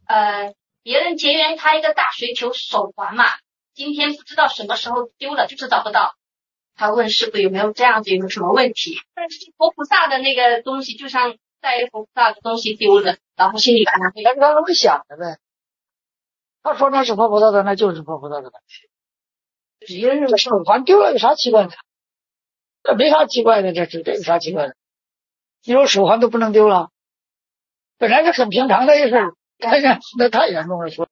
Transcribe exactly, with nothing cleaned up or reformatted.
呃，别人结缘他一个大水球手环嘛，今天不知道什么时候丢了，就是找不到。他问师傅有没有这样子，有没有什么问题？但是佛菩萨的那个东西，就像带佛菩萨的东西丢了，然后心里把它但是他那么想的呗。他说那是佛菩萨的，那就是佛菩萨的东西。别人的手环丢了有啥奇怪的？这没啥奇怪的，这这这有啥奇怪的？你说手环都不能丢了，本来是很平常的一事，但是那太严重了。